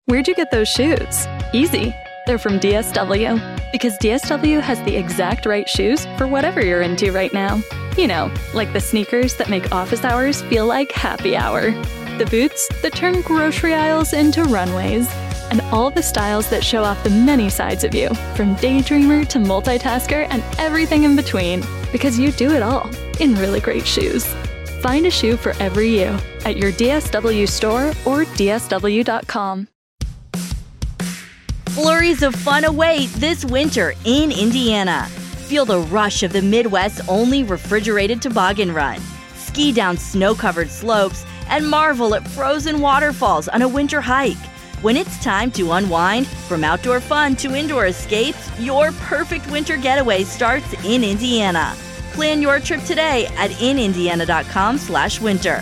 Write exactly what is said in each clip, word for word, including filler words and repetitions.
Where'd you get those shoes? Easy. They're from D S W. Because D S W has the exact right shoes for whatever you're into right now. You know, like the sneakers that make office hours feel like happy hour. The boots that turn grocery aisles into runways. And all the styles that show off the many sides of you, from daydreamer to multitasker and everything in between. Because you do it all in really great shoes. Find a shoe for every you at your D S W store or D S W dot com. Flurries of fun await this winter in Indiana. Feel the rush of the Midwest's only refrigerated toboggan run. Ski down snow-covered slopes and marvel at frozen waterfalls on a winter hike. When it's time to unwind, from outdoor fun to indoor escapes, your perfect winter getaway starts in Indiana. Plan your trip today at in indiana dot com slash winter.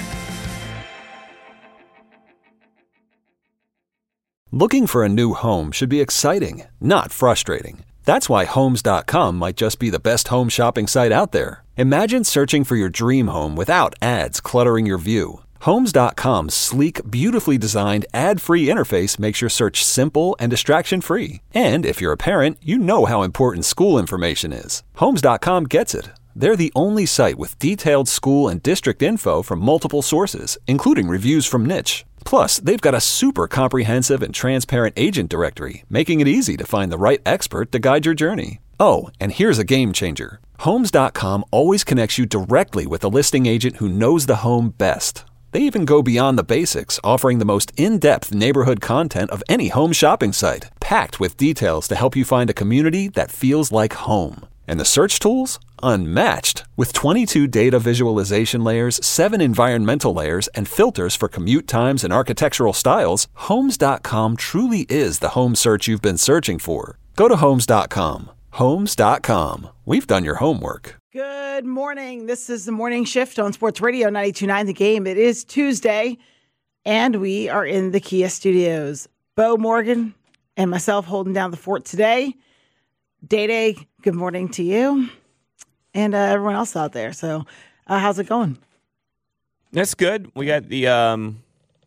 Looking for a new home should be exciting, not frustrating. That's why Homes dot com might just be the best home shopping site out there. Imagine searching for your dream home without ads cluttering your view. Homes dot com's sleek, beautifully designed, ad-free interface makes your search simple and distraction-free. And if you're a parent, you know how important school information is. Homes dot com gets it. They're the only site with detailed school and district info from multiple sources, including reviews from Niche. Plus, they've got a super comprehensive and transparent agent directory, making it easy to find the right expert to guide your journey. Oh, and here's a game changer. Homes dot com always connects you directly with a listing agent who knows the home best. They even go beyond the basics, offering the most in-depth neighborhood content of any home shopping site, packed with details to help you find a community that feels like home. And the search tools? Unmatched. With twenty-two data visualization layers, seven environmental layers, and filters for commute times and architectural styles, Homes dot com truly is the home search you've been searching for. Go to Homes dot com. Homes dot com. We've done your homework. Good morning. This is the Morning Shift on Sports Radio ninety-two point nine The Game. It is Tuesday, and we are in the Kia studios. Bo Morgan and myself holding down the fort today. Day-Day, good morning to you and uh, everyone else out there. So uh, how's it going? That's good. We got the um,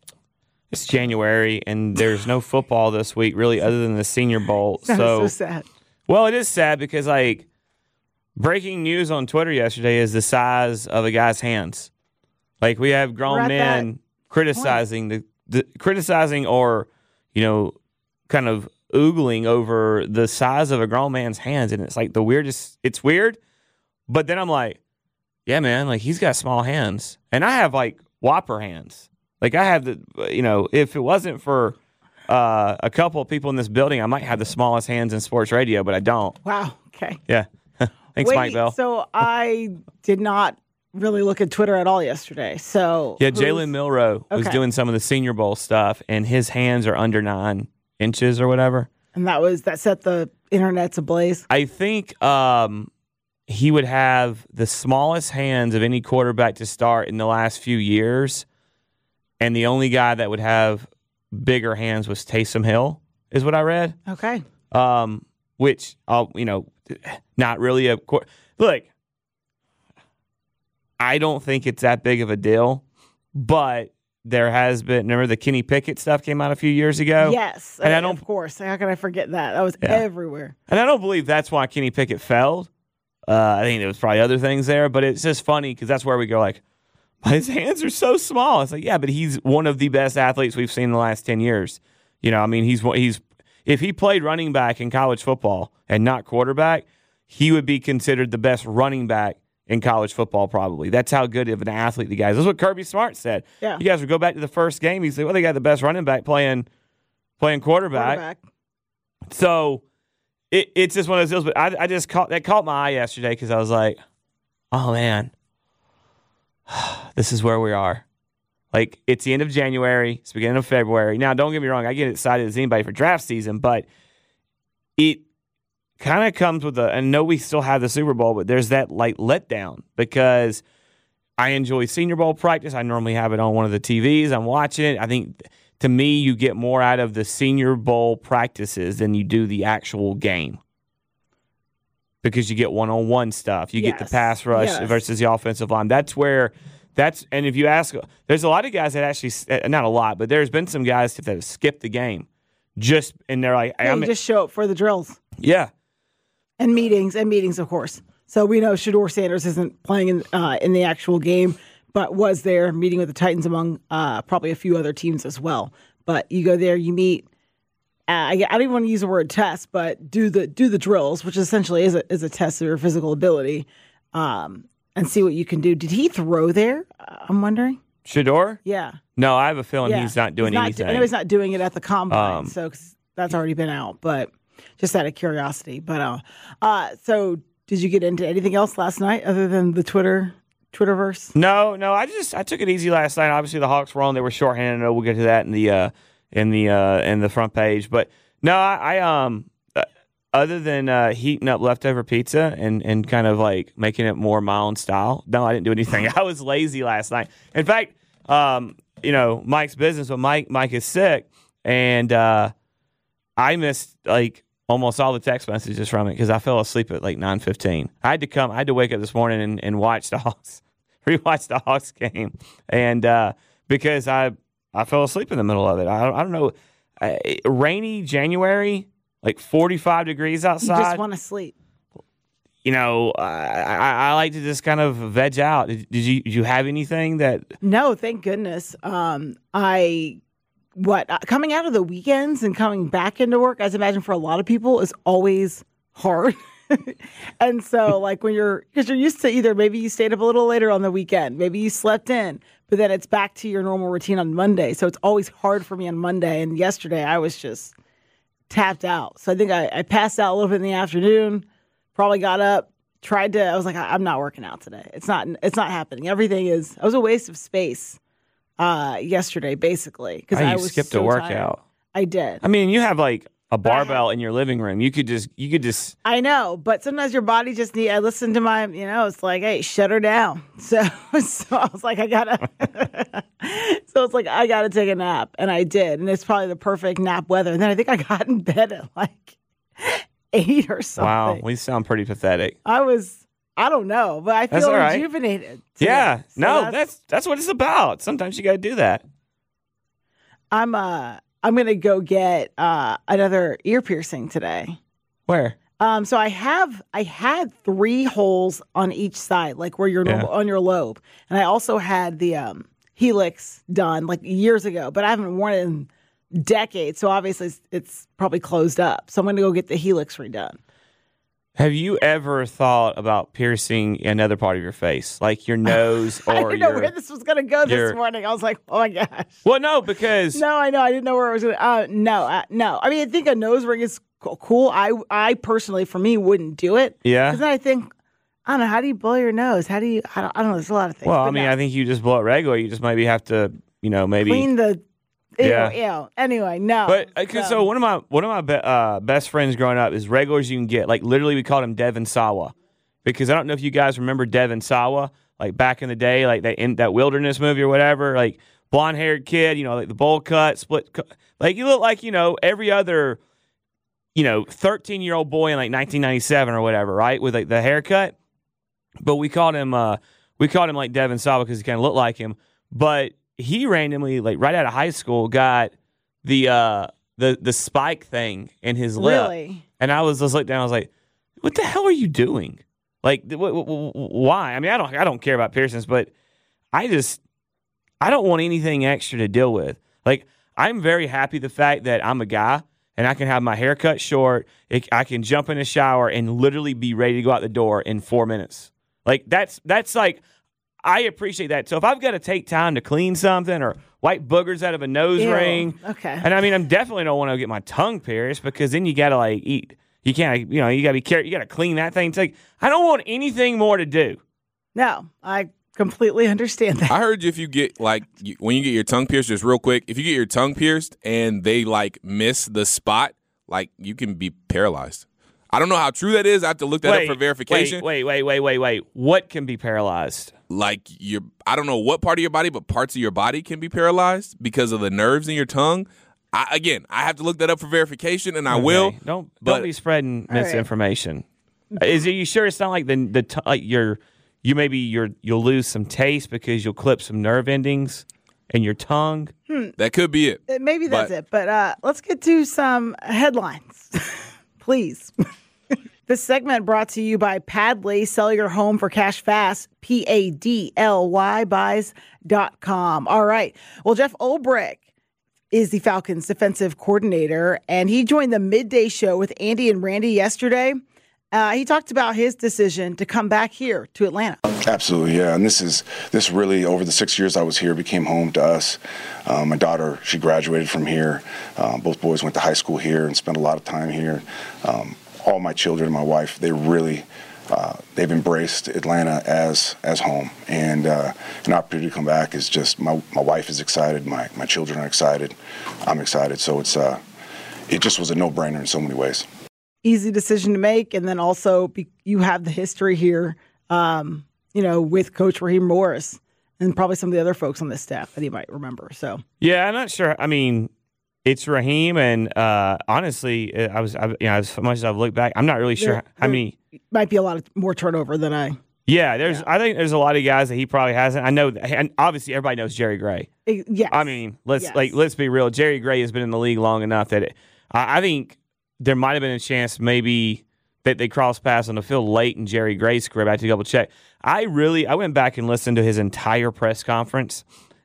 it's January, and there's no football this week, really, other than the Senior Bowl. That so, is so sad. Well, it is sad because, like, breaking news on Twitter yesterday is the size of a guy's hands. Like, we have grown men criticizing the, the criticizing or, you know, kind of oogling over the size of a grown man's hands, and it's like the weirdest. It's weird, but then I'm like, yeah, man, like he's got small hands, and I have like whopper hands. Like I have the, you know, if it wasn't for uh, a couple of people in this building, I might have the smallest hands in sports radio, but I don't. Wow. Okay. Yeah. Thanks, Wait, Mike Bell. So I did not really look at Twitter at all yesterday. So yeah, Jalen Milroe was okay. doing some of the Senior Bowl stuff, and his hands are under nine inches or whatever. And that was that set the internet's ablaze. I think um, he would have the smallest hands of any quarterback to start in the last few years, and the only guy that would have bigger hands was Taysom Hill, is what I read. Okay. Um, which I'll you know, not really a look. I don't think it's that big of a deal, but there has been, remember the Kenny Pickett stuff came out a few years ago? Yes, and I don't, of course. How can I forget that? That was yeah. everywhere. And I don't believe that's why Kenny Pickett failed. Uh, I think there was probably other things there, but it's just funny because that's where we go like, his hands are so small. It's like, yeah, but he's one of the best athletes we've seen in the last ten years. You know, I mean, he's he's if he played running back in college football and not quarterback, he would be considered the best running back in college football, probably. That's how good of an athlete the guy is. That's what Kirby Smart said. Yeah. You guys would go back to the first game. He said, well, they got the best running back playing playing quarterback. quarterback. So it, it's just one of those deals. But I, I just caught that caught my eye yesterday because I was like, oh, man, this is where we are. Like, it's the end of January. It's the beginning of February. Now, don't get me wrong. I get excited as anybody for draft season, but it kind of comes with a, I know we still have the Super Bowl, but there's that like letdown because I enjoy Senior Bowl practice. I normally have it on one of the T Vs. I'm watching it. I think to me, you get more out of the Senior Bowl practices than you do the actual game because you get one-on-one stuff. You yes. get the pass rush yes. versus the offensive line. That's where that's, and if you ask, there's a lot of guys that actually, not a lot, but there's been some guys that have skipped the game. just and they're like, Yeah, I'm you just show up for the drills yeah. and meetings and meetings, of course. So we know Shedeur Sanders isn't playing in uh, in the actual game, but was there meeting with the Titans among uh, probably a few other teams as well. But you go there, you meet. Uh, I, I don't even want to use the word test, but do the do the drills, which essentially is a is a test of your physical ability, um, and see what you can do. Did he throw there? Uh, I'm wondering. Shedeur? Yeah. No, I have a feeling Yeah. he's not doing He's not anything. Do- I know he's not doing it at the combine, Um, so 'cause that's already been out. But just out of curiosity. But uh, uh, so did you get into anything else last night other than the Twitter Twitterverse? No, no, I just I took it easy last night. Obviously, the Hawks were on; they were shorthanded. I know we'll get to that in the uh, in the uh, in the front page. But no, I, I um, uh, other than uh, heating up leftover pizza and and kind of like making it more my own style. No, I didn't do anything. I was lazy last night. In fact, um, you know, Mike's business, but Mike Mike is sick, and uh, I missed like almost all the text messages from it because I fell asleep at like nine fifteen. I had to come. I had to wake up this morning and, and watch the Hawks, rewatch the Hawks game, and uh, because I I fell asleep in the middle of it. I, I don't know. Uh, rainy January, like forty-five degrees You outside. just want to sleep. You know, I, I, I like to just kind of veg out. Did, did you did you have anything that? No, thank goodness. Um, I what uh, coming out of the weekends and coming back into work, as I imagine for a lot of people, is always hard. And so, like when you're because you're used to either maybe you stayed up a little later on the weekend, maybe you slept in, but then it's back to your normal routine on Monday. So it's always hard for me on Monday. And yesterday, I was just tapped out. So I think I, I passed out a little bit in the afternoon. Probably got up, tried to. I was like, I, I'm not working out today. It's not. It's not happening. Everything is. I was a waste of space uh, yesterday, basically, because Oh, you I was skipped so a workout. tired. I did. I mean, you have like a I barbell in your living room. You could just you could just I know, but sometimes your body just need. I listen to my, you know, it's like, hey, shut her down. So, so I was like, I gotta. So it's like I gotta take a nap, and I did, and it's probably the perfect nap weather. And then I think I got in bed at like eight or something. wow. We sound pretty pathetic. I was. I don't know, but I That's feel all right. rejuvenated. today. Yeah. So No, that's that's what it's about. Sometimes you got to do that. I'm uh I'm gonna go get uh another ear piercing today. Where? Um, so I have I had three holes on each side, like where you're Yeah. normal, on your lobe, and I also had the um helix done like years ago, but I haven't worn it in decades, so obviously it's, it's probably closed up. So I'm gonna go get the helix redone. Have you ever thought about piercing another part of your face, like your nose I or didn't know your? where this was gonna go this your- morning. I was like, oh my gosh. Well, no, because No, I know. I didn't know where it was going. Uh, no, uh, no. I mean, I think a nose ring is co- cool. I, I personally, for me, wouldn't do it. Yeah. Because then I think, I don't know. How do you blow your nose? How do you? I don't. I don't know. There's a lot of things. well, I but mean, no. I think you just blow it regular. You just maybe have to, you know, maybe. clean the. Ew, Yeah. Ew. Anyway, no. But uh, so one of my one of my be, uh, best friends growing up is regulars you can get. Like literally, we called him Devin Sawa because I don't know if you guys remember Devin Sawa, like back in the day, like that in that Wilderness movie or whatever. Like blonde haired kid, you know, like the bowl cut, split, cu- like you look like you know every other, you know, thirteen year old boy in like nineteen ninety-seven or whatever, right? With like the haircut. But we called him uh, we called him like Devin Sawa because he kind of looked like him, but. He randomly, like right out of high school, got the uh, the the spike thing in his lip, Really? and I was just looked down. I was like, "What the hell are you doing? Like, wh- wh- wh- why? I mean, I don't I don't care about piercings, but I just I don't want anything extra to deal with. Like, I'm very happy the fact that I'm a guy and I can have my hair cut short. It, I can jump in the shower and literally be ready to go out the door in four minutes. Like that's that's like. I appreciate that. So if I've got to take time to clean something or wipe boogers out of a nose Ew. ring, Okay. and I mean, I'm definitely don't want to get my tongue pierced because then you got to like eat. You can't, you know, you got to be careful. You got to clean that thing. It's like I don't want anything more to do. No, I completely understand that. I heard if you get like you, when you get your tongue pierced, just real quick, if you get your tongue pierced and they like miss the spot, like you can be paralyzed. I don't know how true that is. I have to look that wait, up for verification. Wait, wait, wait, wait, wait, wait. What can be paralyzed? Like your, I don't know what part of your body, but parts of your body can be paralyzed because of the nerves in your tongue. I, again, I have to look that up for verification, and I Okay. will. Don't but- don't be spreading All right. misinformation. Is are you sure it's not like the the t- like you're you maybe you're you'll lose some taste because you'll clip some nerve endings? and your tongue. Hmm. That could be it. Uh, Maybe that's But- it. But uh, let's get to some headlines, please. This segment brought to you by Padley. Sell your home for cash fast. P A D L Y buys dot com. All right. Well, Jeff Ulbrich is the Falcons defensive coordinator, and he joined the midday show with Andy and Randy yesterday. Uh, he talked about his decision to come back here to Atlanta. Absolutely, yeah. And this is this really, over the six years I was here, became home to us. Um, my daughter, she graduated from here. Um, both boys went to high school here and spent a lot of time here. Um, all my children, my wife, they really, uh, they've embraced Atlanta as as home. And uh, an opportunity to come back is just, my, my wife is excited, my, my children are excited, I'm excited. So it's uh, it just was a no-brainer in so many ways. Easy decision to make, and then also be, you have the history here, um, you know, with Coach Raheem Morris and probably some of the other folks on this staff that he might remember. So Yeah, I'm not sure. I mean, it's Raheem, and uh, honestly, I was, I, you know, as much as I've looked back, I'm not really sure There- how many. might be a lot of more turnover than I. Yeah, there's. I think there's a lot of guys that he probably hasn't. I know, that, and obviously everybody knows Jerry Gray. Yes. I mean, let's Yes. like let's be real. Jerry Gray has been in the league long enough that it, I, I think there might have been a chance maybe that they crossed paths on the field late in Jerry Gray's career. I had to double check. I really, I went back and listened to his entire press conference,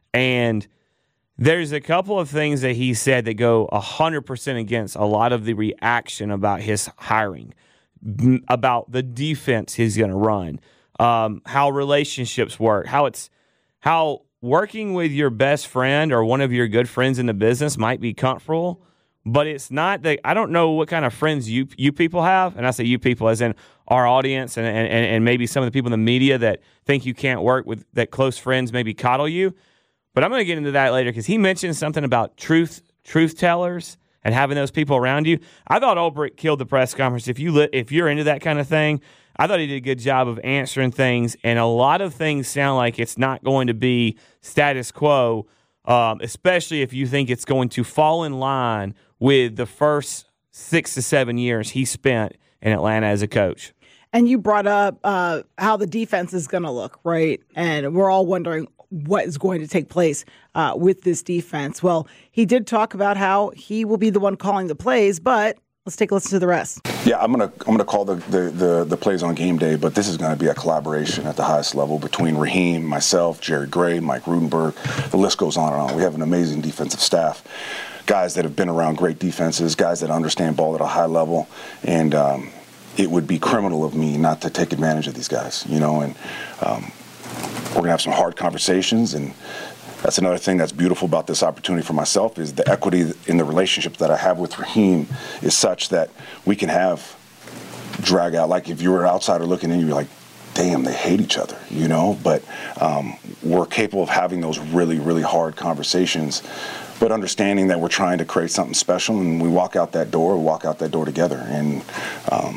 and there's a couple of things that he said that go one hundred percent against a lot of the reaction about his hiring, m- about the defense he's going to run, um, how relationships work, how it's how working with your best friend or one of your good friends in the business might be comfortable, but it's not that. I don't know what kind of friends you you people have, and I say you people as in our audience and and, and maybe some of the people in the media that think you can't work with, that close friends maybe coddle you. But I'm going to get into that later because he mentioned something about truth truth tellers and having those people around you. I thought Ulbrich killed the press conference. If you li- if you're into that kind of thing, I thought he did a good job of answering things, and a lot of things sound like it's not going to be status quo, um, especially if you think it's going to fall in line with the first six to seven years he spent in Atlanta as a coach. And you brought up uh, how the defense is going to look, right? And we're all wondering what is going to take place uh, with this defense. Well, he did talk about how he will be the one calling the plays, but let's take a listen to the rest. Yeah, I'm gonna I'm gonna call the, the, the, the plays on game day, but this is gonna be a collaboration at the highest level between Raheem, myself, Jerry Gray, Mike Rudenberg. The list goes on and on. We have an amazing defensive staff, guys that have been around great defenses, guys that understand ball at a high level, and um, it would be criminal of me not to take advantage of these guys, you know. And um, we're gonna have some hard conversations, and that's another thing that's beautiful about this opportunity for myself is the equity in the relationships that I have with Raheem is such that we can have drag out. Like if you were an outsider looking in, you're like, damn, they hate each other, you know? But um, we're capable of having those really, really hard conversations, but understanding that we're trying to create something special, and we walk out that door, we walk out that door together. And um,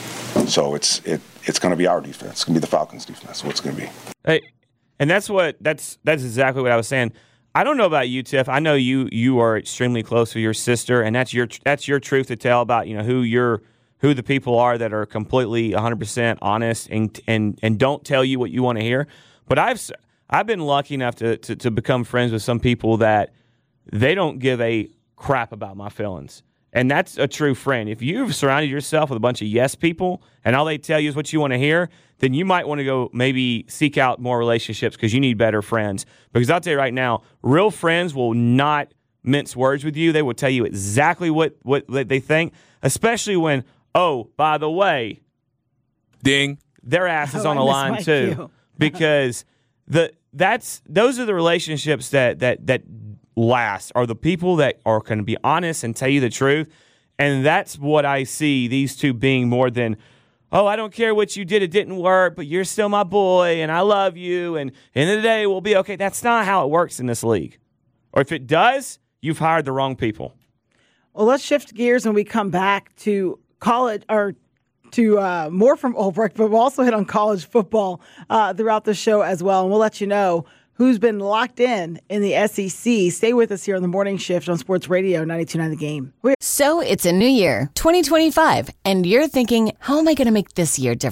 so it's it it's going to be our defense. It's going to be the Falcons' defense. What's going to be. Hey, and that's what that's that's exactly what I was saying. I don't know about you, Tiff. I know you you are extremely close with your sister, and that's your that's your truth to tell about, you know, who you're who the people are that are completely one hundred percent honest and and and don't tell you what you want to hear. But I've I've been lucky enough to, to to become friends with some people that they don't give a crap about my feelings. And that's a true friend. If you've surrounded yourself with a bunch of yes people and all they tell you is what you want to hear, then you might want to go maybe seek out more relationships because you need better friends. Because I'll tell you right now, real friends will not mince words with you. They will tell you exactly what, what they think, especially when, oh, by the way, ding, their ass is Oh, on I the miss line my too. cue. Because the that's those are the relationships that that that last, are the people that are going to be honest and tell you the truth. And that's what I see these two being more than, oh, I don't care what you did, it didn't work, but you're still my boy and I love you and end of the day we'll be okay. That's not how it works in this league. Or if it does, you've hired the wrong people. Well, let's shift gears when we come back to college or to uh, more from Ulbrich, but we'll also hit on college football uh, throughout the show as well. And we'll let you know who's been locked in in the S E C. Stay with us here on the morning shift on Sports Radio ninety-two point nine The Game. We're- So it's a new year, twenty twenty-five, and you're thinking, how am I going to make this year different?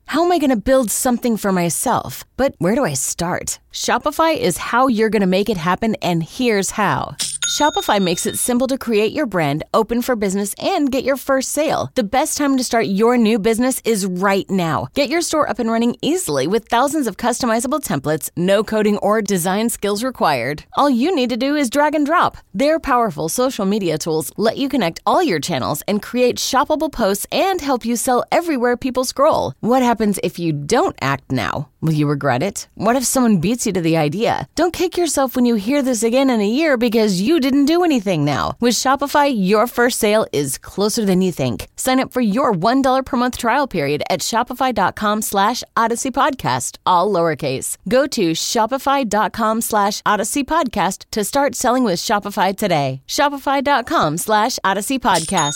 How am I going to build something for myself? But where do I start? Shopify is how you're going to make it happen, and here's how. Shopify makes it simple to create your brand, open for business, and get your first sale. The best time to start your new business is right now. Get your store up and running easily with thousands of customizable templates, no coding or design skills required. All you need to do is drag and drop. Their powerful social media tools let you connect all your channels and create shoppable posts and help you sell everywhere people scroll. What happens if you don't act now? Will you regret it? What if someone beats you to the idea? Don't kick yourself when you hear this again in a year because you didn't do anything now. With Shopify, your first sale is closer than you think. Sign up for your one dollar per month trial period at shopify.com slash Odyssey Podcast, all lowercase. Go to shopify.com slash Odyssey Podcast to start selling with Shopify today. Shopify.com slash Odyssey Podcast.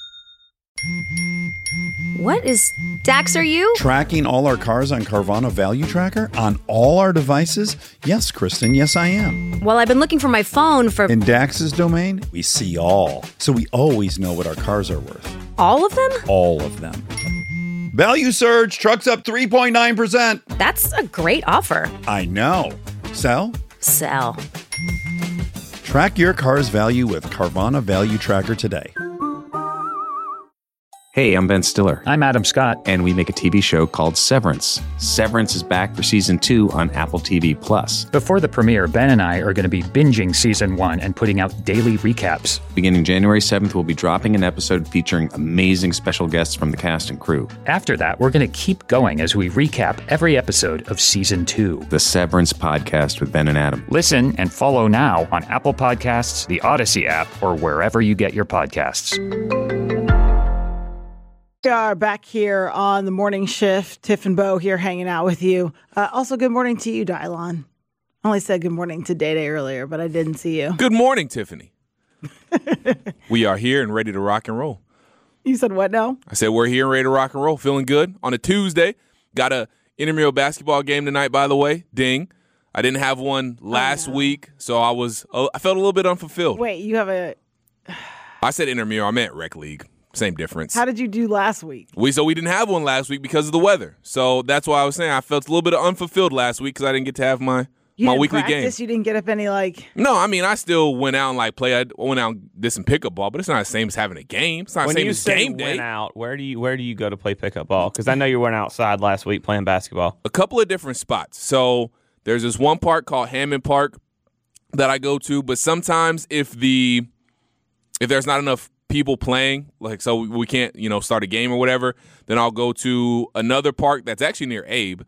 What is Dax, are you? Tracking all our cars on Carvana Value Tracker on all our devices? Yes, Kristen, yes, I am. Well, I've been looking for my phone for... In Dax's domain, we see all. So we always know what our cars are worth. All of them? All of them. Value surge, trucks up three point nine percent. That's a great offer. I know. Sell? Sell. Track your car's value with Carvana Value Tracker today. Hey, I'm Ben Stiller. I'm Adam Scott. And we make a T V show called Severance. Severance is back for season two on Apple T V Plus. Before the premiere, Ben and I are going to be binging season one and putting out daily recaps. Beginning January seventh, we'll be dropping an episode featuring amazing special guests from the cast and crew. After that, we're going to keep going as we recap every episode of season two. The Severance Podcast with Ben and Adam. Listen and follow now on Apple Podcasts, the Odyssey app, or wherever you get your podcasts. We are back here on the morning shift. Tiff and Bo here hanging out with you. Uh, also, good morning to you, Dylon. I only said good morning to Day Day earlier, but I didn't see you. Good morning, Tiffany. We are here and ready to rock and roll. You said what now? I said we're here and ready to rock and roll. Feeling good on a Tuesday. Got a intramural basketball game tonight, by the way. Ding. I didn't have one last oh, no. week, so I was uh, I felt a little bit unfulfilled. Wait, you have a... I said intramural. I meant rec league. Same difference. How did you do last week? We so we didn't have one last week because of the weather. So that's why I was saying I felt a little bit unfulfilled last week because I didn't get to have my you my didn't weekly practice? game. You didn't get up any like. No, I mean I still went out and like play. I went out and did some pickup ball, but it's not the same as having a game. It's not when the same you as say game day. Went out, where do you where do you go to play pickup ball? Because I know you went outside last week playing basketball. A couple of different spots. So there's this one park called Hammond Park that I go to, but sometimes if the if there's not enough people playing, like so we can't, you know, start a game or whatever, then I'll go to another park that's actually near Abe.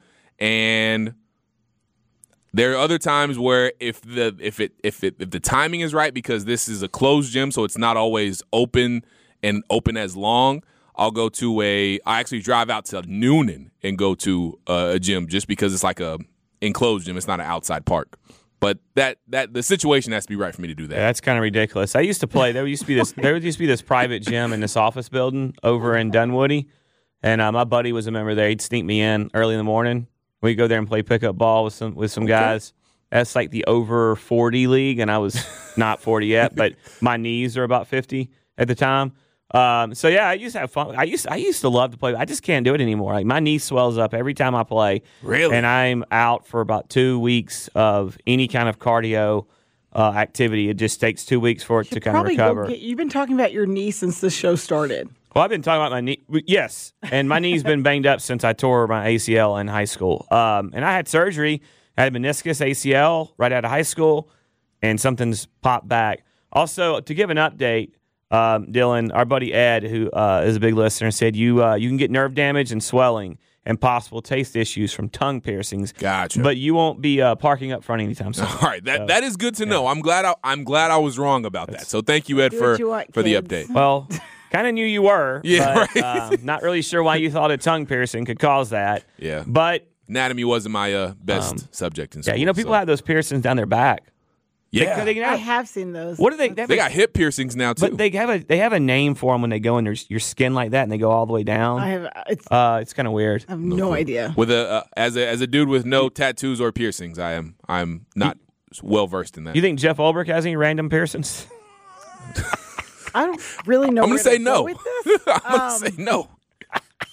And there are other times where if the if it if it if the timing is right, because this is a closed gym, so it's not always open and open as long, I'll go to a I actually drive out to Noonan and go to a, a gym just because it's like a enclosed gym. It's not an outside park. But that, that the situation has to be right for me to do that. Yeah, that's kind of ridiculous. I used to play. There used to be this. There used to be this private gym in this office building over in Dunwoody, and uh, my buddy was a member there. He'd sneak me in early in the morning. We'd go there and play pickup ball with some with some okay. guys. That's like the over forty league, and I was not forty yet, but my knees are about fifty at the time. Um, so yeah, I used to have fun. I used I used to love to play. I just can't do it anymore. Like my knee swells up every time I play. Really? And I'm out for about two weeks of any kind of cardio uh, activity. It just takes two weeks for it to kind of recover. Get, you've been talking about your knee since the show started. Well, I've been talking about my knee. Yes, and my knee's been banged up since I tore my A C L in high school. Um, and I had surgery. I had meniscus A C L right out of high school, and something's popped back. Also, to give an update. Um, Dylan, our buddy Ed, who uh, is a big listener, said you uh, you can get nerve damage and swelling and possible taste issues from tongue piercings. Gotcha. But you won't be uh, parking up front anytime soon. All right, that so, that is good to yeah. know. I'm glad I, I'm glad I was wrong about that. So thank you, Ed, Do for you want, for the kids. update. Well, kind of knew you were. Yeah, but, right. uh, not really sure why you thought a tongue piercing could cause that. Yeah, but anatomy wasn't my uh, best um, subject in school. Yeah, you know people so. have those piercings down their back. Yeah, they, they I have seen those. What do they? They, they got hip piercings now too. But they have a they have a name for them when they go in their, your skin like that and they go all the way down. I have. It's, uh, it's kind of weird. I have no, no idea. With a uh, as a as a dude with no tattoos or piercings, I am I'm not well versed in that. You think Jeff Ulbrich has any random piercings? I don't really know. I'm gonna say to no. Go with this. I'm gonna um, say no.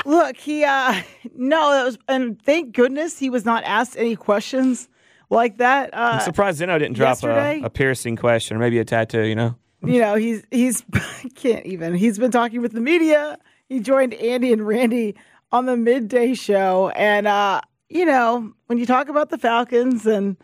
Look, he, uh, no, that was, and thank goodness he was not asked any questions like that. Uh, I'm surprised Zeno didn't drop a, a piercing question or maybe a tattoo, you know? You know, he's, he's, can't even. He's been talking with the media. He joined Andy and Randy on the midday show. And, uh, you know, when you talk about the Falcons and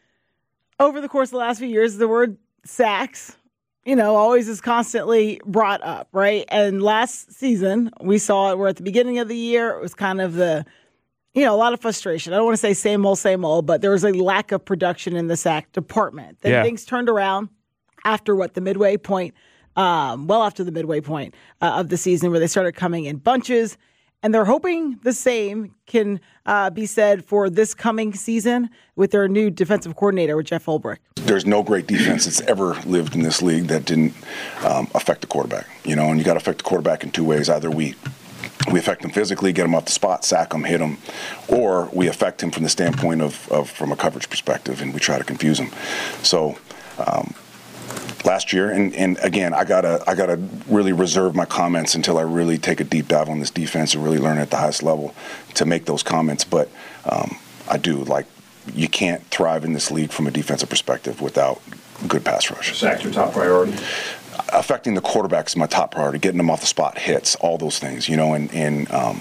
over the course of the last few years, the word sacks, you know, always is constantly brought up, right? And last season, we saw it where at the beginning of the year, it was kind of the, you know, a lot of frustration. I don't want to say same old, same old, but there was a lack of production in the sack department. Then yeah. things turned around after what, the midway point, um, well after the midway point uh, of the season where they started coming in bunches. And they're hoping the same can uh, be said for this coming season with their new defensive coordinator, with Jeff Ulbrich. There's no great defense that's ever lived in this league that didn't um, affect the quarterback. You know, and you got to affect the quarterback in two ways. Either we we affect him physically, get him off the spot, sack him, hit him, or we affect him from the standpoint of, of from a coverage perspective, and we try to confuse him. So. Um, Last year, and, and again, I gotta I gotta really reserve my comments until I really take a deep dive on this defense and really learn at the highest level to make those comments. But um, I do like you can't thrive in this league from a defensive perspective without good pass rush. Sack's your top priority. Affecting the quarterback is my top priority. Getting them off the spot, hits, all those things, you know. And and um,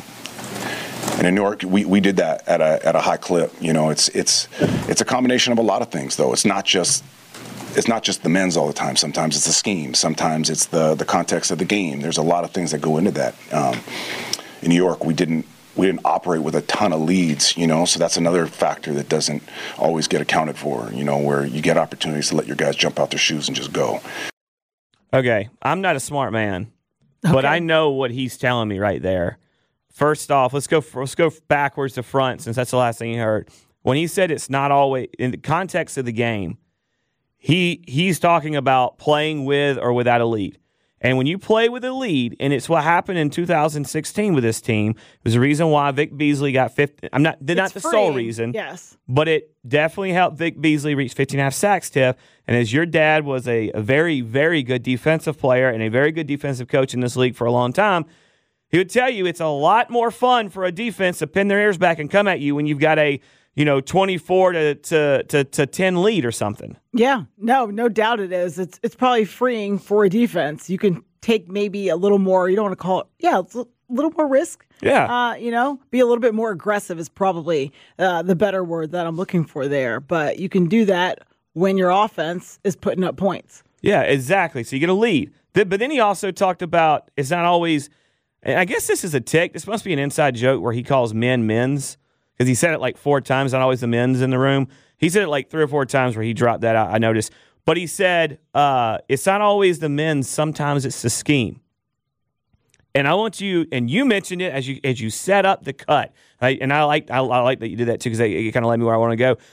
and in New York, we, we did that at a at a high clip. You know, it's it's it's a combination of a lot of things, though. It's not just. It's not just the men's all the time. Sometimes it's the scheme. Sometimes it's the the context of the game. There's a lot of things that go into that. Um, in New York, we didn't we didn't operate with a ton of leads, you know. So that's another factor that doesn't always get accounted for. You know, where you get opportunities to let your guys jump out their shoes and just go. Okay, I'm not a smart man, okay. but I know what he's telling me right there. First off, let's go let's go backwards to front since that's the last thing you heard. When he said it's not always in the context of the game. He he's talking about playing with or without a lead. And when you play with a lead, and it's what happened in two thousand sixteen with this team, it was the reason why Vic Beasley got fifty. I'm not not the freeing, sole reason, yes, but it definitely helped Vic Beasley reach fifteen and a half sacks, Tiff. And as your dad was a, a very, very good defensive player and a very good defensive coach in this league for a long time, he would tell you it's a lot more fun for a defense to pin their ears back and come at you when you've got a you know, twenty-four to, to, to, to ten lead or something. Yeah, no, no doubt it is. It's it's probably freeing for a defense. You can take maybe a little more, you don't want to call it, yeah, it's a little more risk. Yeah. Uh, you know, be a little bit more aggressive is probably uh, the better word that I'm looking for there. But you can do that when your offense is putting up points. Yeah, exactly. So you get a lead. But then he also talked about it's not always, and I guess this is a tick. This must be an inside joke where he calls men men's. Because he said it like four times, not always the men's in the room. He said it like three or four times where he dropped that out, I noticed. But he said, uh, it's not always the men's, sometimes it's the scheme. And I want you, and you mentioned it as you as you set up the cut. Right? And I like I, I like that you did that too, because it kind of led me where I want to go.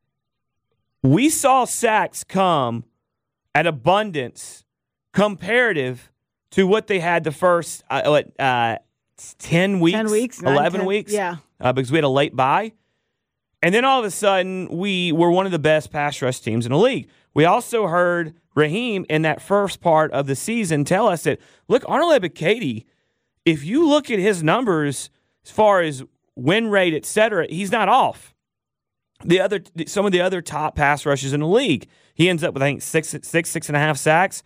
We saw sacks come at abundance comparative to what they had the first, uh, what, uh, ten weeks? ten weeks, eleven nine, ten, weeks? Yeah. Uh, because we had a late bye. And then all of a sudden, we were one of the best pass rush teams in the league. We also heard Raheem in that first part of the season tell us that, look, Arnold Ebiketie, if you look at his numbers as far as win rate, et cetera, he's not off. The other, some of the other top pass rushes in the league. He ends up with, I think, six, six, six and a half sacks.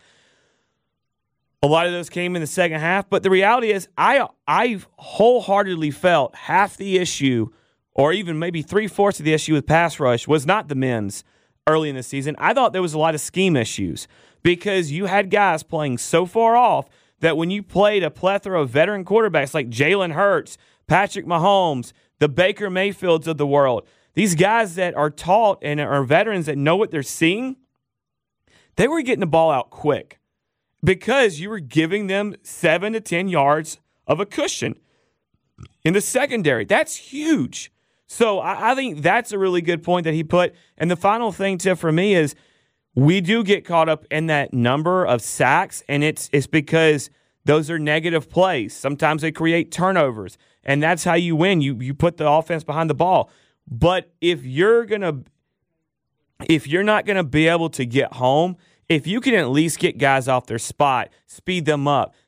A lot of those came in the second half, but the reality is I I wholeheartedly felt half the issue, or even maybe three-fourths of the issue with pass rush was not the men's early in the season. I thought there was a lot of scheme issues because you had guys playing so far off that when you played a plethora of veteran quarterbacks like Jalen Hurts, Patrick Mahomes, the Baker Mayfields of the world, these guys that are taught and are veterans that know what they're seeing, they were getting the ball out quick. Because you were giving them seven to ten yards of a cushion in the secondary. That's huge. So I, I think that's a really good point that he put. And the final thing, Tiff, for me is we do get caught up in that number of sacks, and it's it's because those are negative plays. Sometimes they create turnovers, and that's how you win. You you put the offense behind the ball. But if you're gonna if you're not gonna be able to get home, if you can at least get guys off their spot, speed them up,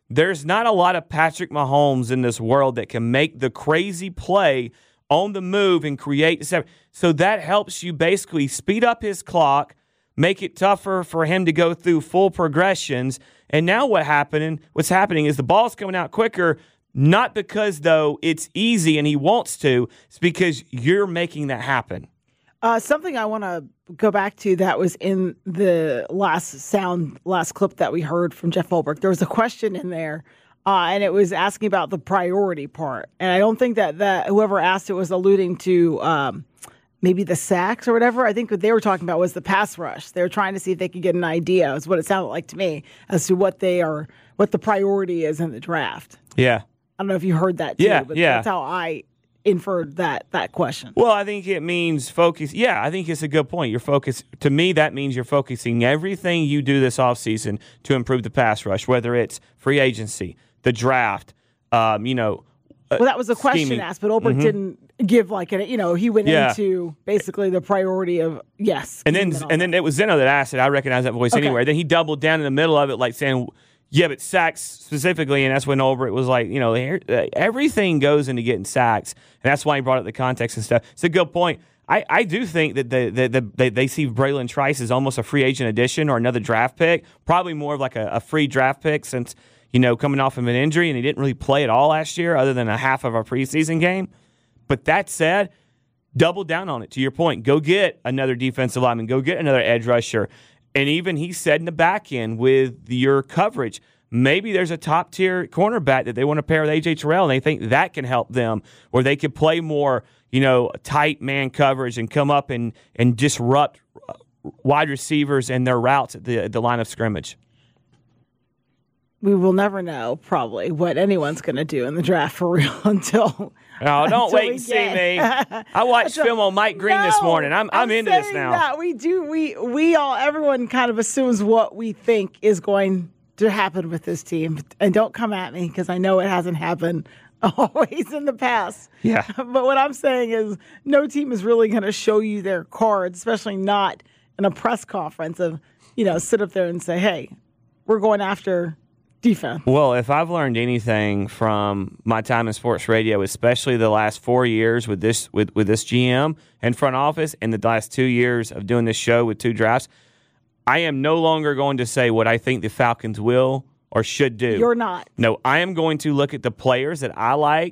there's not a lot of Patrick Mahomes in this world that can make the crazy play on the move and create. So that helps you basically speed up his clock, make it tougher for him to go through full progressions. And now what happening? What's happening is the ball's coming out quicker, not because, though, it's easy and he wants to. It's because you're making that happen. Uh, something I want to go back to that was in the last sound, last clip that we heard from Jeff Ulbrich. There was a question in there, uh, and it was asking about the priority part. And I don't think that, that whoever asked it was alluding to um, maybe the sacks or whatever. I think what they were talking about was the pass rush. They were trying to see if they could get an idea, is what it sounded like to me, as to what they are, what the priority is in the draft. Yeah. I don't know if you heard that too, yeah, but yeah. that's how I inferred that that question. Well, I think it means focus. Yeah, I think it's a good point. You're focused. To me, that means you're focusing everything you do this offseason to improve the pass rush, whether it's free agency, the draft, um, you know. Well, that was a question scheming. asked, but Ulbrich mm-hmm. didn't give like a, you know, he went yeah. into basically the priority of yes. And then and, and then it was Zeno that asked it. I recognize that voice okay. anyway. Then he doubled down in the middle of it, like saying, yeah, but sacks specifically, and that's when Ulbrich was like, you know, everything goes into getting sacks, and that's why he brought up the context and stuff. It's a good point. I, I do think that the, the, the, they, they see Braylon Trice as almost a free agent addition or another draft pick, probably more of like a, a free draft pick since, you know, coming off of an injury, and he didn't really play at all last year other than a half of our preseason game. But that said, double down on it, to your point. Go get another defensive lineman. Go get another edge rusher. And even he said in the back end with your coverage, maybe there's a top-tier cornerback that they want to pair with A J Terrell, and they think that can help them, or they could play more, you know, tight man coverage and come up and, and disrupt wide receivers and their routes at the, at the line of scrimmage. We will never know, probably, what anyone's going to do in the draft for real until. Oh, don't until wait and see me. I watched film on Mike Green no, this morning. I'm I'm, I'm into this saying now. That. We do. We we all. Everyone kind of assumes what we think is going to happen with this team, and don't come at me because I know it hasn't happened always in the past. Yeah. But what I'm saying is, no team is really going to show you their cards, especially not in a press conference of, you know, sit up there and say, "Hey, we're going after." Defense. Well, if I've learned anything from my time in sports radio, especially the last four years with this with, with this G M and front office, and the last two years of doing this show with two drafts, I am no longer going to say what I think the Falcons will or should do. You're not. No, I am going to look at the players that I like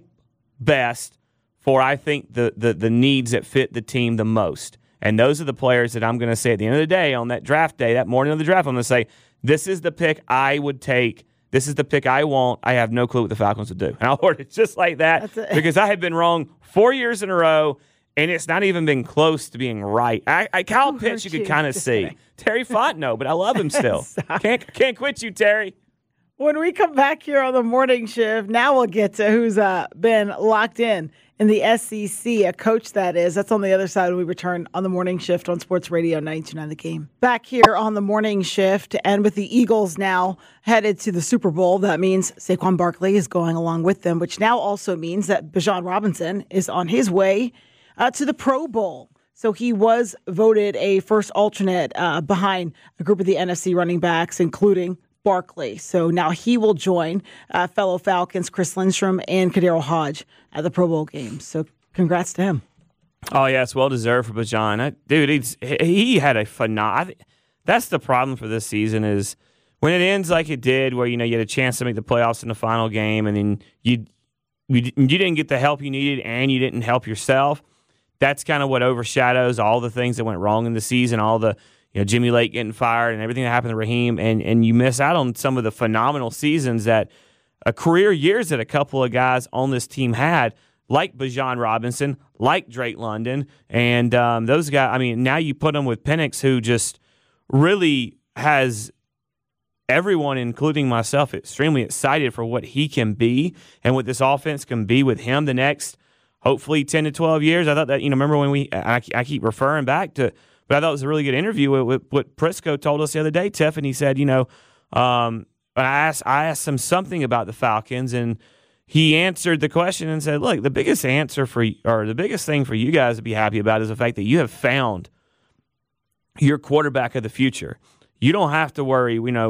best for I think the the, the needs that fit the team the most. And those are the players that I'm going to say at the end of the day on that draft day, that morning of the draft, I'm going to say, this is the pick I would take. This is the pick I want. I have no clue what the Falcons would do. And I'll order it just like that because I have been wrong four years in a row, and it's not even been close to being right. I, I Kyle Who Pitts, you hurt could you? kind of Just see. kidding. Terry Fontenot, but I love him still. can't can't quit you, Terry. When we come back here on the morning shift, now we'll get to who's uh, been locked in in the S E C, a coach that is. That's on the other side when we return on the morning shift on Sports Radio ninety-two point nine The Game. Back here on the morning shift, and with the Eagles now headed to the Super Bowl, that means Saquon Barkley is going along with them, which now also means that Bijan Robinson is on his way uh, to the Pro Bowl. So he was voted a first alternate uh, behind a group of the N F C running backs, including Barkley. So now he will join uh, fellow Falcons Chris Lindstrom and Kadero Hodge at the Pro Bowl games. So congrats to him. Oh, yeah, it's well-deserved for Bijan. I, dude, he's, he had a phenomenal – that's the problem for this season is when it ends like it did where, you know, you had a chance to make the playoffs in the final game and then you, you, you didn't get the help you needed and you didn't help yourself. That's kind of what overshadows all the things that went wrong in the season, all the – you know, Jimmy Lake getting fired and everything that happened to Raheem, and, and you miss out on some of the phenomenal seasons that uh, career years that a couple of guys on this team had, like Bijan Robinson, like Drake London, and um, those guys. I mean, now you put them with Penix, who just really has everyone, including myself, extremely excited for what he can be and what this offense can be with him the next, hopefully, ten to twelve years. I thought that, you know, remember when we, I, I keep referring back to. But I thought it was a really good interview with, with what Prisco told us the other day, Tiff, and he said, you know, um, I asked I asked him something about the Falcons, and he answered the question and said, look, the biggest answer for or the biggest thing for you guys to be happy about is the fact that you have found your quarterback of the future. You don't have to worry, you know,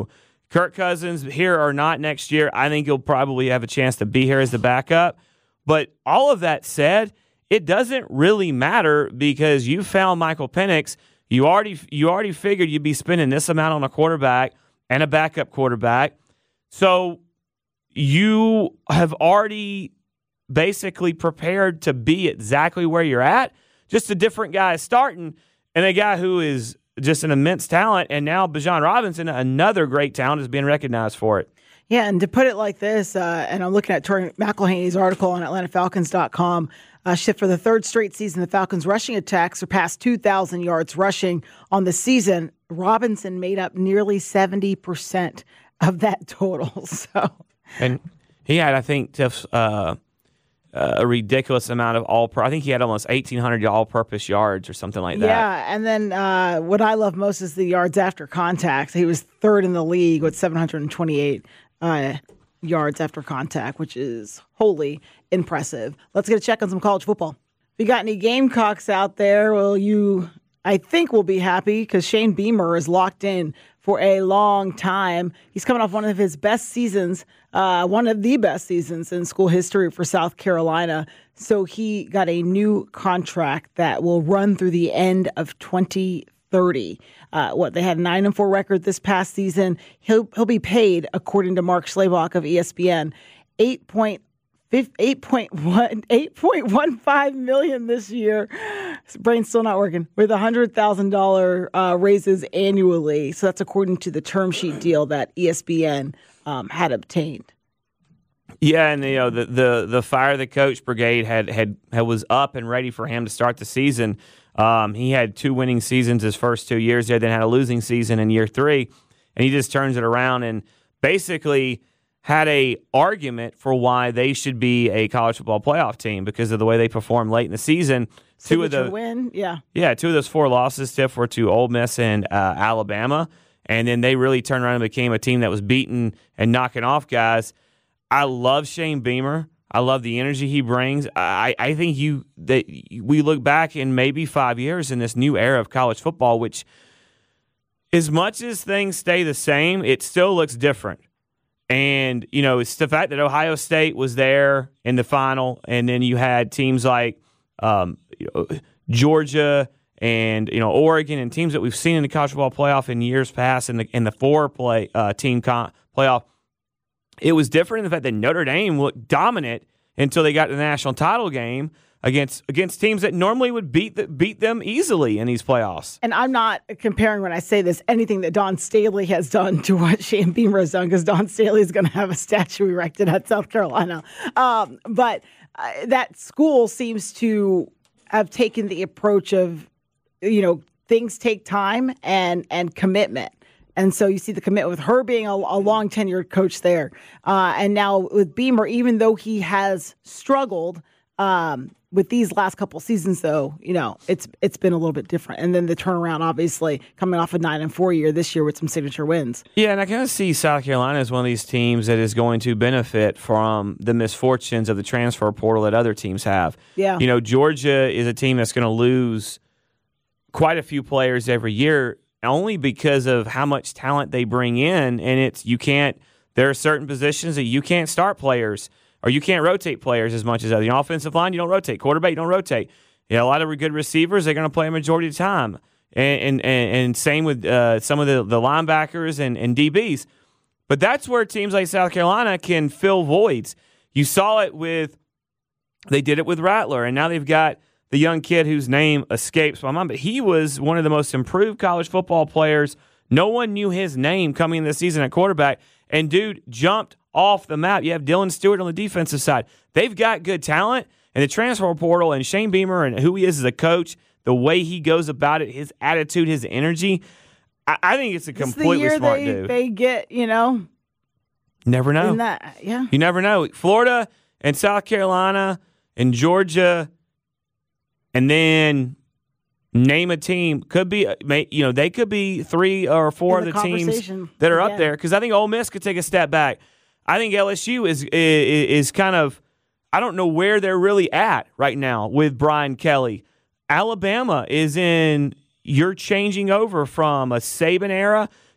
Kirk Cousins here or not next year, I think he'll probably have a chance to be here as the backup. But all of that said, it doesn't really matter because you found Michael Penix. You already you already figured you'd be spending this amount on a quarterback and a backup quarterback. So you have already basically prepared to be exactly where you're at. Just a different guy starting and a guy who is just an immense talent. And now Bijan Robinson, another great talent, is being recognized for it. Yeah, and to put it like this, uh, and I'm looking at Tori McElhaney's article on Atlanta Falcons dot com, uh, shift for the third straight season, the Falcons' rushing attack surpassed two thousand yards rushing on the season. Robinson made up nearly seventy percent of that total. So, and he had, I think, Tiff, uh, a ridiculous amount of all. I think he had almost eighteen hundred all-purpose yards or something like that. Yeah, and then uh, what I love most is the yards after contact. He was third in the league with seven hundred twenty-eight uh, yards after contact, which is wholly impressive. Let's get a check on some college football. If you got any Gamecocks out there, well, you, I think, will be happy because Shane Beamer is locked in for a long time. He's coming off one of his best seasons, uh, one of the best seasons in school history for South Carolina. So he got a new contract that will run through the end of twenty thirty. Uh, what they had a nine and four record this past season. He'll he'll be paid, according to Mark Schlabach of E S P N, eight point eight point one eight point one five million this year. His brain's still not working. With a hundred thousand dollar uh, raises annually. So that's according to the term sheet deal that E S P N um, had obtained. Yeah, and you know the the the Fire the Coach brigade had had, had was up and ready for him to start the season. Um, he had two winning seasons his first two years there, then had a losing season in year three, and he just turns it around and basically had a argument for why they should be a college football playoff team because of the way they performed late in the season. Signature two of the win, yeah, yeah, two of those four losses, Tiff, were to Ole Miss and uh, Alabama, and then they really turned around and became a team that was beating and knocking off guys. I love Shane Beamer. I love the energy he brings. I, I think you that we look back in maybe five years in this new era of college football, which, as much as things stay the same, it still looks different. And, you know, it's the fact that Ohio State was there in the final, and then you had teams like um, you know, Georgia and, you know, Oregon and teams that we've seen in the college football playoff in years past in the in the four play uh, team con- playoff. It was different in the fact that Notre Dame looked dominant until they got to the national title game against against teams that normally would beat the, beat them easily in these playoffs. And I'm not comparing when I say this anything that Don Staley has done to what Shane Beamer has done, because Don Staley is going to have a statue erected at South Carolina. Um, but uh, that school seems to have taken the approach of, you know, things take time and and commitment. And so you see the commitment with her being a, a long tenured coach there. Uh, and now with Beamer, even though he has struggled um, with these last couple seasons, though, you know, it's it's been a little bit different. And then the turnaround, obviously, coming off a nine and four year this year with some signature wins. Yeah, and I kind of see South Carolina as one of these teams that is going to benefit from the misfortunes of the transfer portal that other teams have. Yeah. You know, Georgia is a team that's going to lose quite a few players every year, only because of how much talent they bring in, and it's you can't. There are certain positions that you can't start players, or you can't rotate players as much as other. You know, offensive line, you don't rotate. Quarterback, you don't rotate. You know, a lot of good receivers, they're going to play a majority of the time, and and and same with uh, some of the, the linebackers and, and D Bs. But that's where teams like South Carolina can fill voids. You saw it with, they did it with Rattler, and now they've got the young kid whose name escapes my mind, but he was one of the most improved college football players. No one knew his name coming into the season at quarterback, and dude jumped off the map. You have Dylan Stewart on the defensive side. They've got good talent, and the transfer portal and Shane Beamer and who he is as a coach, the way he goes about it, his attitude, his energy, I, I think it's a completely it's the year smart they, dude. They get, you know, never know. in that, yeah. You never know. Florida and South Carolina and Georgia. And then name a team. Could be, you know, they could be three or four In of the the teams conversation. that are Yeah. up there. Because I think Ole Miss could take a step back. I think L S U is, is is kind of, I don't know where they're really at right now with Brian Kelly. Alabama is in, you're changing over from a Saban era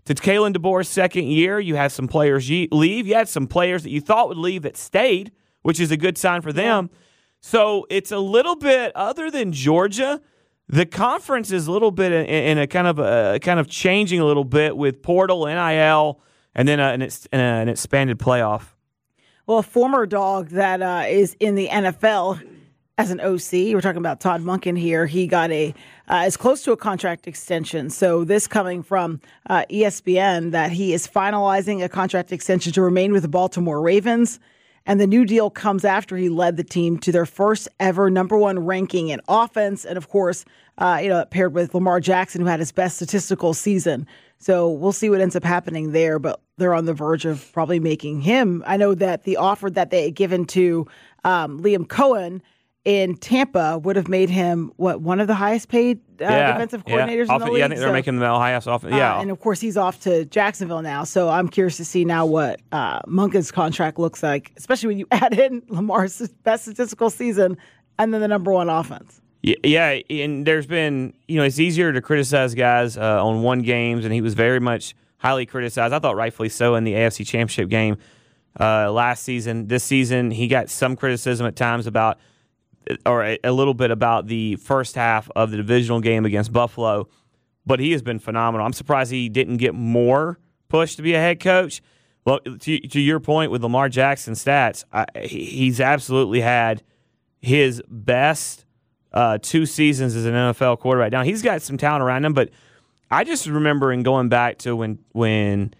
to Kalen DeBoer's second year. You had some players leave. You had some players that you thought would leave that stayed, which is a good sign for them. So it's a little bit, other than Georgia, the conference is a little bit in, in a kind of a kind of changing a little bit with portal, N I L, and then a, an, an expanded playoff. Well, a former dog that uh, is in the N F L as an O C, we're talking about Todd Monken here. He got a uh, as close to a contract extension. So this coming from uh, E S P N that he is finalizing a contract extension to remain with the Baltimore Ravens. And the new deal comes after he led the team to their first ever number one ranking in offense. And of course, uh, you know, paired with Lamar Jackson, who had his best statistical season. So we'll see what ends up happening there, but they're on the verge of probably making him. I know that the offer that they had given to um, Liam Cohen in Tampa would have made him, what, one of the highest paid uh, yeah, defensive coordinators yeah. in the Off, league? Yeah, I think they're so, making the highest often. Yeah. Uh, and of course, he's off to Jacksonville now. So I'm curious to see now what uh, Monken's contract looks like, especially when you add in Lamar's best statistical season and then the number one offense. Yeah, and there's been, you know, it's easier to criticize guys uh, on one games, and he was very much highly criticized. I thought rightfully so in the A F C Championship game uh, last season. This season, he got some criticism at times about, or a, a little bit about the first half of the divisional game against Buffalo, but he has been phenomenal. I'm surprised he didn't get more push to be a head coach. Well, to, to your point with Lamar Jackson stats, I, he's absolutely had his best uh, two seasons as an N F L quarterback. Now, he's got some talent around him, but I just remember in going back to when when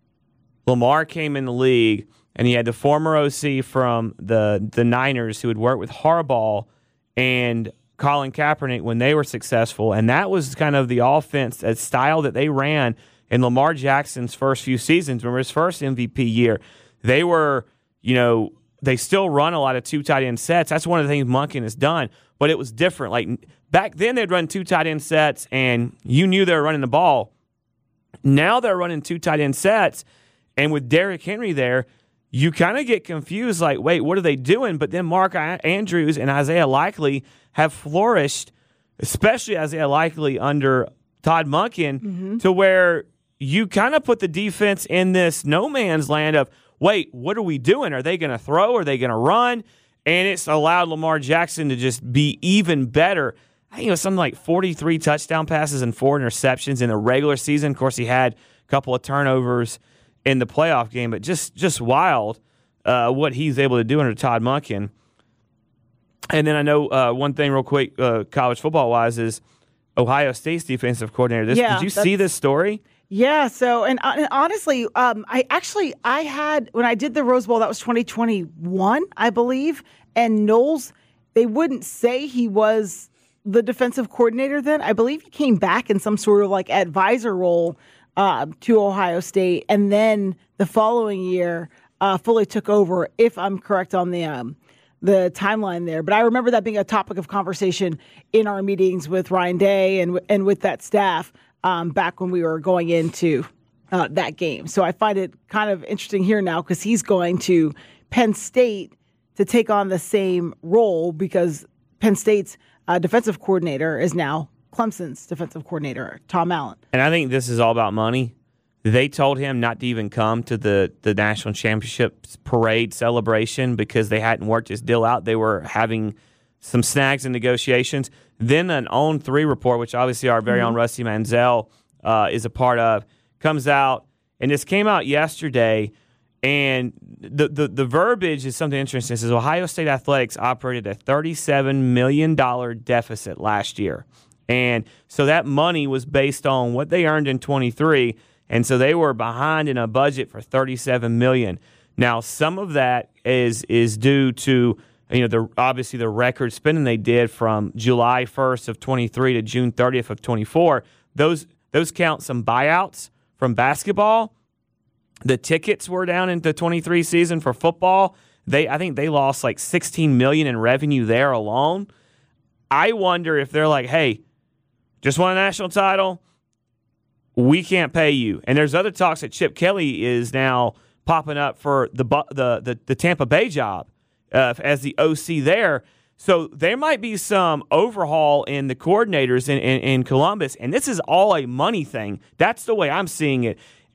Lamar came in the league and he had the former O C from the, the Niners who had worked with Harbaugh and Colin Kaepernick when they were successful, and that was kind of the offense, that style that they ran in Lamar Jackson's first few seasons. Remember his first M V P year, they were, you know, they still run a lot of two tight end sets. That's one of the things Monken has done, but it was different. Like back then, they'd run two tight end sets, and you knew they were running the ball. Now they're running two tight end sets, and with Derrick Henry there, you kind of get confused. Like, wait, what are they doing? But then Mark Andrews and Isaiah Likely have flourished, especially Isaiah Likely under Todd Monken, mm-hmm. to where you kind of put the defense in this no man's land of, wait, what are we doing? Are they going to throw? Are they going to run? And it's allowed Lamar Jackson to just be even better. I think it was something like forty-three touchdown passes and four interceptions in the regular season. Of course, he had a couple of turnovers in the playoff game, but just just wild uh, what he's able to do under Todd Monken. And then I know uh, one thing real quick, uh, college football-wise, is Ohio State's defensive coordinator. This, yeah, did you see this story? Yeah, so, and, uh, and honestly, um, I actually, I had, when I did the Rose Bowl, that was twenty twenty-one, I believe, and Knowles, they wouldn't say he was the defensive coordinator then. I believe he came back in some sort of like advisor role uh, to Ohio State, and then the following year uh, fully took over, if I'm correct on the um, the timeline there. But I remember that being a topic of conversation in our meetings with Ryan Day and and with that staff um, back when we were going into uh, that game. So I find it kind of interesting here now because he's going to Penn State to take on the same role because Penn State's uh, defensive coordinator is now Clemson's defensive coordinator, Tom Allen. And I think this is all about money. They told him not to even come to the, the national championship parade celebration because they hadn't worked his deal out. They were having some snags in negotiations. Then an On three report, which obviously our very mm-hmm. own Rusty Manziel uh, is a part of, comes out. And this came out yesterday. And the, the, the verbiage is something interesting. It says Ohio State Athletics operated a thirty-seven million dollars deficit last year. And so that money was based on what they earned in twenty-three. And so they were behind in a budget for thirty-seven million dollars. Now, some of that is is due to, you know, the obviously the record spending they did from July first of twenty-three to June thirtieth of twenty-four. Those those count some buyouts from basketball. The tickets were down in the twenty-three season for football. They I think they lost like sixteen million dollars in revenue there alone. I wonder if they're like, hey, just won a national title, we can't pay you. And there's other talks that Chip Kelly is now popping up for the the the, the Tampa Bay job uh, as the O C there. So there might be some overhaul in the coordinators in, in, in Columbus, and this is all a money thing. That's the way I'm seeing it.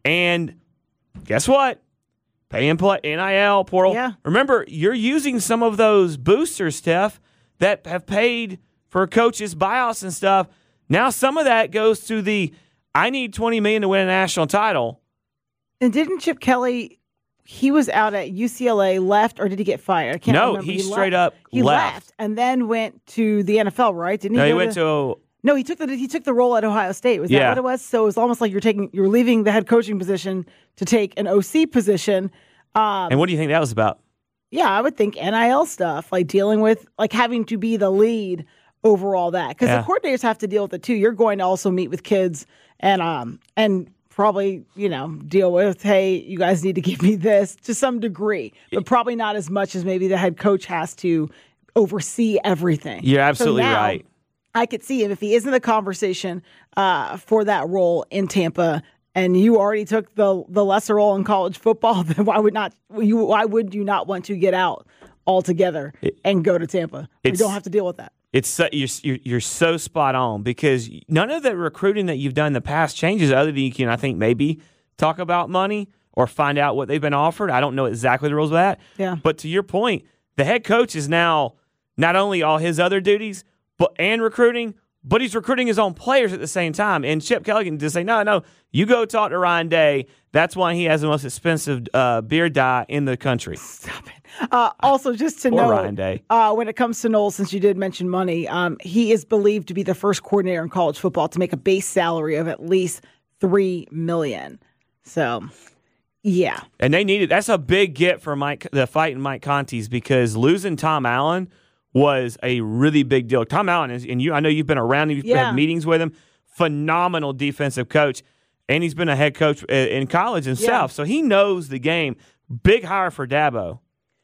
And guess what? Pay and play, N I L, portal. Yeah. Remember, you're using some of those boosters, Steph, that have paid for coaches' buyouts and stuff. Now some of that goes to the, I need twenty million dollars to win a national title. And didn't Chip Kelly, he was out at U C L A, left, or did he get fired? I can't no, remember. he, he straight left. up he left. left and then went to the N F L, right? Didn't he? No, he go went to, No, he took the he took the role at Ohio State. Was that Yeah. what it was? So it was almost like you're taking you're leaving the head coaching position to take an O C position. Um, and what do you think that was about? yeah, I would think N I L stuff, like dealing with like having to be the lead over all that, because Yeah. the coordinators have to deal with it too. You're going to also meet with kids and um and probably you know deal with, hey, you guys need to give me this to some degree, but probably not as much as maybe the head coach has to oversee everything. You're absolutely So now, right. I could see him if he is in the conversation uh, for that role in Tampa, and you already took the the lesser role in college football. Then why would not you? Why would you not want to get out altogether and go to Tampa? You it's- don't have to deal with that. It's so, you're, you're you're so spot on, because none of the recruiting that you've done in the past changes, other than you can, I think, maybe talk about money or find out what they've been offered. I don't know exactly the rules of that. Yeah. But to your point, the head coach is now not only all his other duties, but and recruiting, but he's recruiting his own players at the same time. And Chip Kelly can just say, no, no, you go talk to Ryan Day. That's why he has the most expensive uh, beard dye in the country. Stop it. Uh, also, just to Poor know, Ryan Day. Uh, when it comes to Knowles, since you did mention money, um, he is believed to be the first coordinator in college football to make a base salary of at least three million dollars. So, yeah. And they needed, that's a big get for Mike, the fight in Mike Conti's, because losing Tom Allen was a really big deal. Tom Allen is, and you, I know you've been around, you've Yeah. had meetings with him, phenomenal defensive coach, and he's been a head coach in college himself, Yeah. so he knows the game. Big hire for Dabo.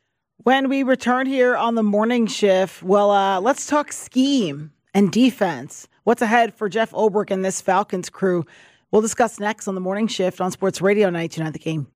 When we return here on the morning shift, well, uh, let's talk scheme and defense. What's ahead for Jeff Ulbrich and this Falcons crew? We'll discuss next on the morning shift on Sports Radio ninety-two point nine The Game.